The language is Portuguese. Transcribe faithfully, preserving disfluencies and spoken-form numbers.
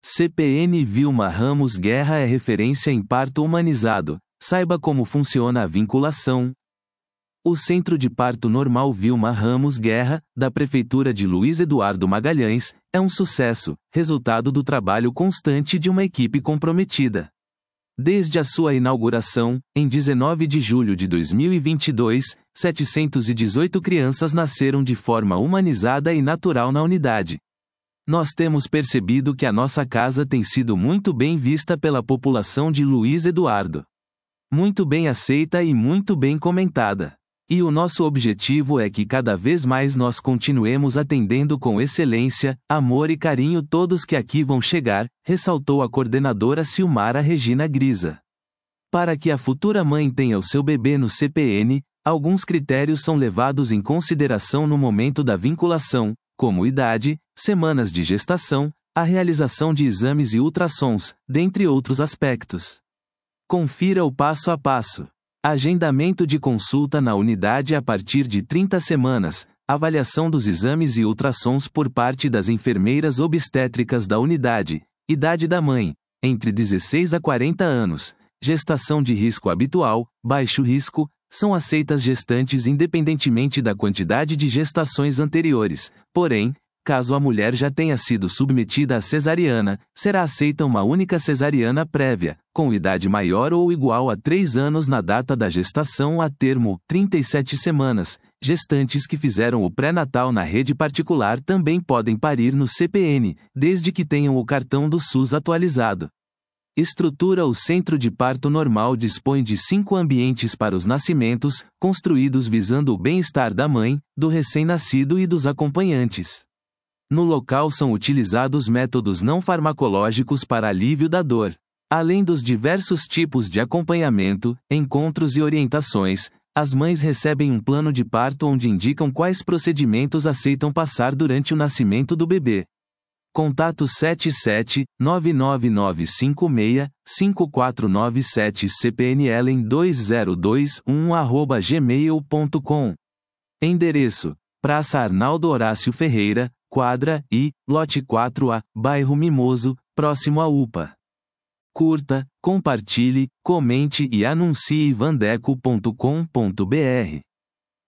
C P N Vilma Ramos Guerra é referência em parto humanizado. Saiba como funciona a vinculação. O Centro de Parto Normal Vilma Ramos Guerra, da Prefeitura de Luiz Eduardo Magalhães, é um sucesso, resultado do trabalho constante de uma equipe comprometida. Desde a sua inauguração, em dezenove de julho de dois mil e vinte e dois, setecentas e dezoito crianças nasceram de forma humanizada e natural na unidade. Nós temos percebido que a nossa casa tem sido muito bem vista pela população de Luiz Eduardo. Muito bem aceita e muito bem comentada. E o nosso objetivo é que cada vez mais nós continuemos atendendo com excelência, amor e carinho todos que aqui vão chegar, ressaltou a coordenadora Silmara Regina Grisa. Para que a futura mãe tenha o seu bebê no C P N, alguns critérios são levados em consideração no momento da vinculação, como idade, semanas de gestação, a realização de exames e ultrassons, dentre outros aspectos. Confira o passo a passo. Agendamento de consulta na unidade a partir de trinta semanas, avaliação dos exames e ultrassons por parte das enfermeiras obstétricas da unidade, idade da mãe, entre dezesseis a quarenta anos, gestação de risco habitual, baixo risco, são aceitas gestantes independentemente da quantidade de gestações anteriores, porém, caso a mulher já tenha sido submetida à cesariana, será aceita uma única cesariana prévia, com idade maior ou igual a três anos na data da gestação a termo, trinta e sete semanas. Gestantes que fizeram o pré-natal na rede particular também podem parir no C P N, desde que tenham o cartão do SUS atualizado. Estrutura. O Centro de Parto Normal dispõe de cinco ambientes para os nascimentos, construídos visando o bem-estar da mãe, do recém-nascido e dos acompanhantes. No local são utilizados métodos não farmacológicos para alívio da dor. Além dos diversos tipos de acompanhamento, encontros e orientações, as mães recebem um plano de parto onde indicam quais procedimentos aceitam passar durante o nascimento do bebê. Contato sete sete, nove nove nove cinco seis, cinco quatro nove sete C P N Ellen dois zero dois um arroba gmail ponto com. Endereço: Praça Arnaldo Horácio Ferreira, Quadra I, Lote quatro A, Bairro Mimoso, próximo à U P A. Curta, compartilhe, comente e anuncie vandeco ponto com ponto br.